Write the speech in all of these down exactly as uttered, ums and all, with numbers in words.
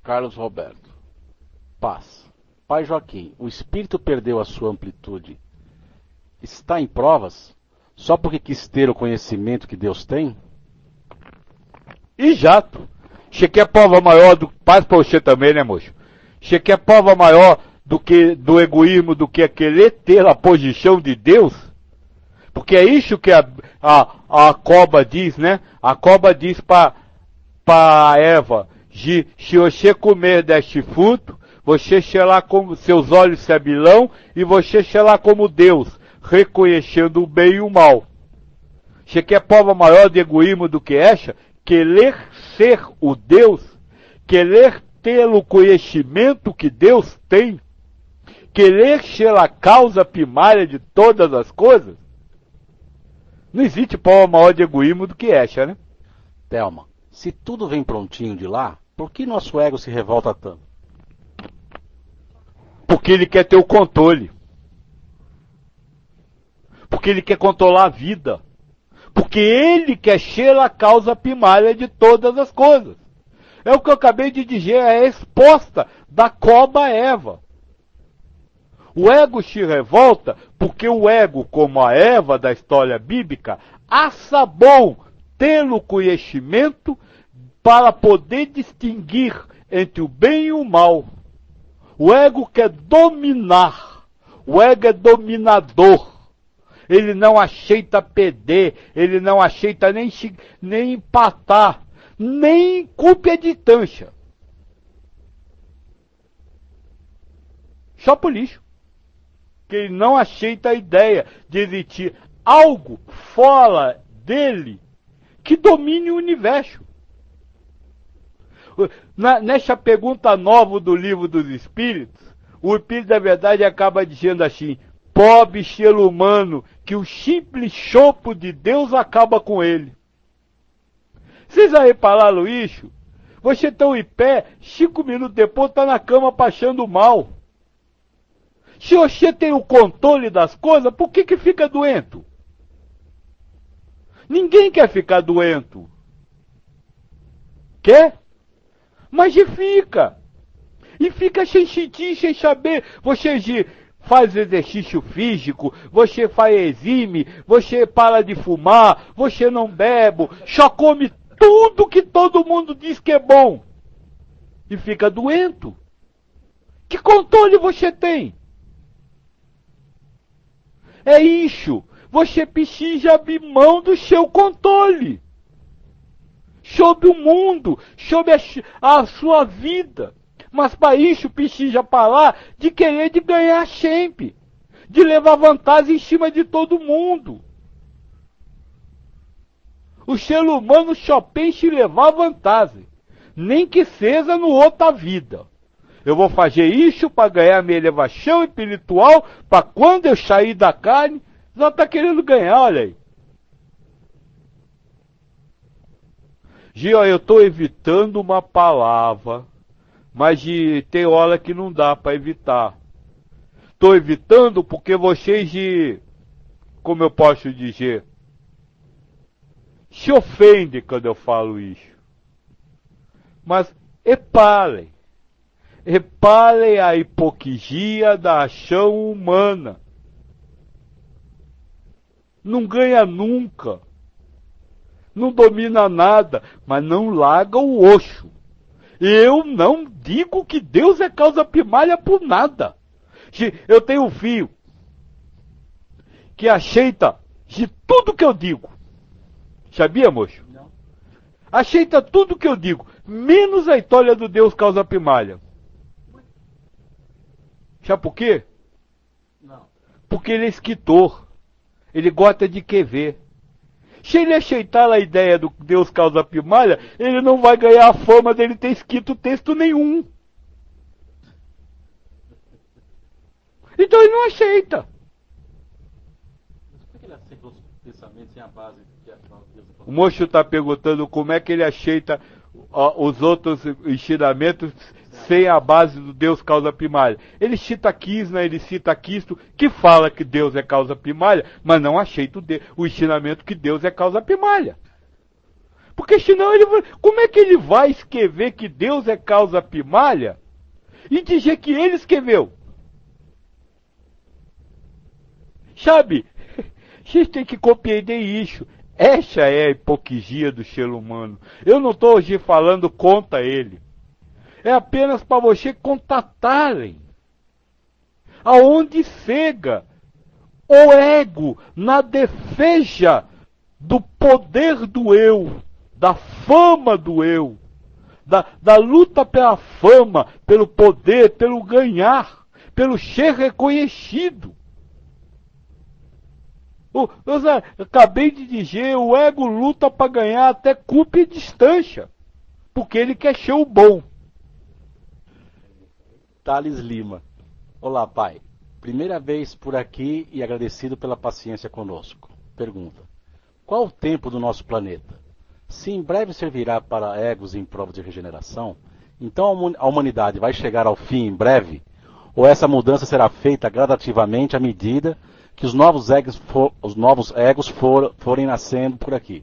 Carlos Roberto. Paz. Pai Joaquim, o espírito perdeu a sua amplitude. Está em provas só porque quis ter o conhecimento que Deus tem? E jato. Você quer prova maior do... Paz pra você também, né, moço? Você quer prova maior do que do egoísmo, do que querer ter a posição de Deus? Porque é isso que a, a, a cobra diz, né? A cobra diz para para Eva, se você comer deste fruto, você será como, seus olhos se abrirão e você será como Deus, reconhecendo o bem e o mal. Você quer prova maior de egoísmo do que essa? Querer ser o Deus, querer ter o conhecimento que Deus tem, querer ser a causa primária de todas as coisas? Não existe prova maior de egoísmo do que essa, né? Thelma, se tudo vem prontinho de lá, por que nosso ego se revolta tanto? Porque ele quer ter o controle. Porque ele quer controlar a vida. Porque ele quer ser a causa primária de todas as coisas. É o que eu acabei de dizer, é a resposta da cobra Eva. O ego se revolta porque o ego, como a Eva da história bíblica, acha bom ter o conhecimento para poder distinguir entre o bem e o mal. O ego quer dominar. O ego é dominador. Ele não aceita perder. Ele não aceita nem, nem empatar. Nem culpa a distância. Só por lixo. Que ele não aceita a ideia de existir algo fora dele que domine o universo. Na, nessa pergunta nova do livro dos Espíritos, o Espírito da Verdade acaba dizendo assim: pobre ser humano, que o simples sopro de Deus acaba com ele. Vocês já repararam isso? Você está em pé, cinco minutos depois está na cama passando mal. Se você tem o controle das coisas, por que que fica doente? Ninguém quer ficar doente. Quer? Mas e fica. E fica sem sentir, sem saber. Você faz exercício físico, você faz exime, você para de fumar, você não bebe, só come tudo que todo mundo diz que é bom. E fica doente. Que controle você tem? É isso. Você precisa abrir mão do seu controle. Sobre o mundo, sobre a, a sua vida. Mas para isso precisa parar de querer de ganhar sempre. De levar vantagem em cima de todo mundo. O ser humano só pensa em levar vantagem. Nem que seja no outra vida. Eu vou fazer isso para ganhar minha elevação espiritual, para quando eu sair da carne, já está querendo ganhar, olha aí. Gio, eu estou evitando uma palavra, mas de, tem hora que não dá para evitar. Estou evitando porque vocês, de, como eu posso dizer, se ofendem quando eu falo isso. Mas reparem. Reparem a hipocrisia da ação humana. Não ganha nunca. Não domina nada, mas não larga o osso. Eu não digo que Deus é causa primária por nada. Eu tenho um filho que aceita de tudo que eu digo. Sabia, moço? Não. Aceita tudo que eu digo, menos a história do Deus causa primária. Sabe por quê? Não. Porque ele é escritor. Ele gosta de escrever. Se ele aceitar a ideia do Deus causa primária, ele não vai ganhar a fama dele ter escrito texto nenhum. Então ele não aceita. Mas por que ele aceita os pensamentos sem a base que é Deus? O moço está perguntando como é que ele aceita uh, os outros ensinamentos sem a base do Deus causa primária. Ele cita Krishna, ele cita Cristo, que fala que Deus é causa primária, mas não aceita o, de, o ensinamento que Deus é causa primária. Porque senão ele vai, como é que ele vai escrever que Deus é causa primária e dizer que ele escreveu? Sabe? Vocês têm que compreender isso. Essa é a hipocrisia do ser humano. Eu não estou hoje falando contra ele. É apenas para você contatarem aonde cega o ego na defesa do poder do eu, da fama do eu, da, da luta pela fama, pelo poder, pelo ganhar, pelo ser reconhecido. O, eu, eu acabei de dizer, o ego luta para ganhar até culpa e distância, porque ele quer ser o bom. Thales Lima. Olá, pai. Primeira vez por aqui e agradecido pela paciência conosco. Pergunta: qual o tempo do nosso planeta? Se em breve servirá para egos em provas de regeneração, então a humanidade vai chegar ao fim em breve? Ou essa mudança será feita gradativamente à medida que os novos egos, for, os novos egos for, forem nascendo por aqui?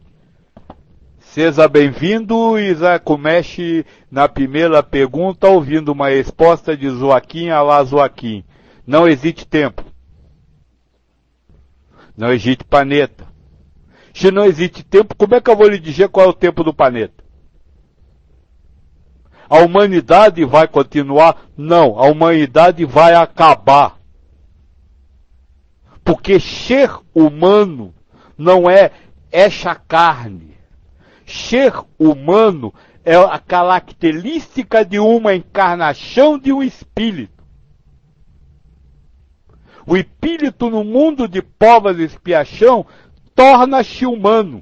Seja bem-vindo, e já comece na primeira pergunta ouvindo uma resposta de Joaquim a lá Joaquim. Não existe tempo. Não existe planeta. Se não existe tempo, como é que eu vou lhe dizer qual é o tempo do planeta? A humanidade vai continuar? Não, a humanidade vai acabar. Porque ser humano não é essa carne. Ser humano é a característica de uma encarnação de um espírito. O espírito no mundo de provas e expiação torna-se humano.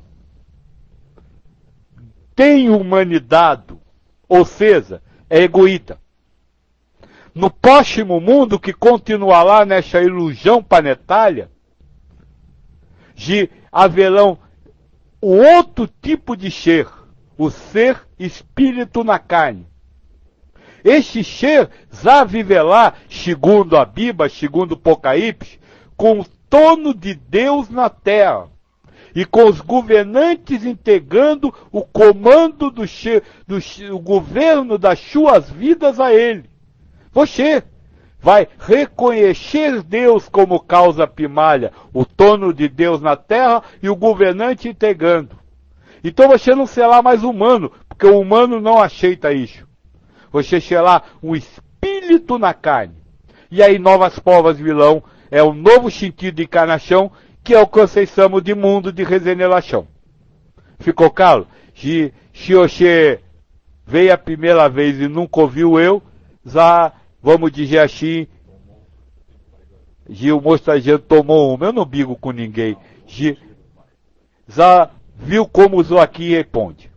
Tem humanidade, ou seja, é egoísta. No próximo mundo que continuará nessa ilusão planetária, de haverão o outro tipo de ser, o ser espírito na carne. Este ser já viverá, segundo a Bíblia, segundo o Apocalipse, com o trono de Deus na terra, e com os governantes entregando o comando do, do, do governo das suas vidas a ele. Você vai reconhecer Deus como causa primária, o trono de Deus na terra e o governante entregando. Então você não será mais humano, porque o humano não aceita isso. Você será um espírito na carne. E aí novas provas virão, é um novo sentido de encarnação, que é o que vocês chamam de mundo de regeneração. Ficou claro? Se, se você veio a primeira vez e nunca ouviu eu, já, vamos dizer assim, Gil Mostrageiro tomou uma, eu não brigo com ninguém. Gil, já viu como o Joaquim responde.